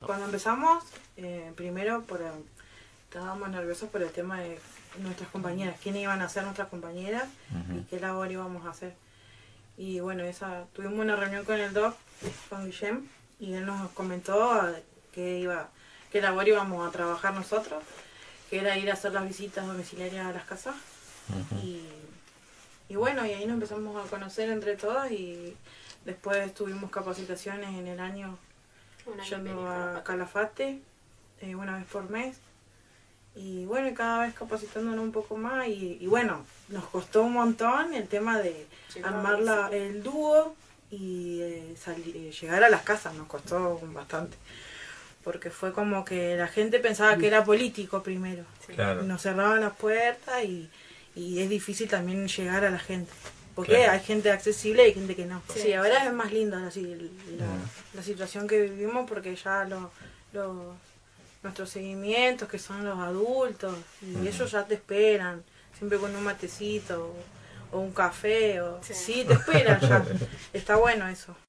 Cuando empezamos, primero estábamos nerviosos por el tema de nuestras compañeras, quiénes iban a ser nuestras compañeras y qué labor íbamos a hacer. Y bueno, tuvimos una reunión con el doc, con Guillem, y él nos comentó qué labor íbamos a trabajar nosotros, que era ir a hacer las visitas domiciliarias a las casas. Y bueno, y ahí nos empezamos a conocer entre todas y después tuvimos capacitaciones en el año yendo a Calafate una vez por mes. Y bueno, y cada vez capacitándonos un poco más y bueno, nos costó un montón el tema de armar el dúo y llegar a las casas, nos costó bastante. Porque fue como que la gente pensaba que era político primero. Claro. Nos cerraban las puertas y es difícil también llegar a la gente. Porque hay gente accesible y hay gente que no. Sí, ahora es más linda la situación que vivimos porque ya nuestros seguimientos, que son los adultos, y ellos ya te esperan, siempre con un matecito o un café. Sí, te esperan ya. Está bueno eso.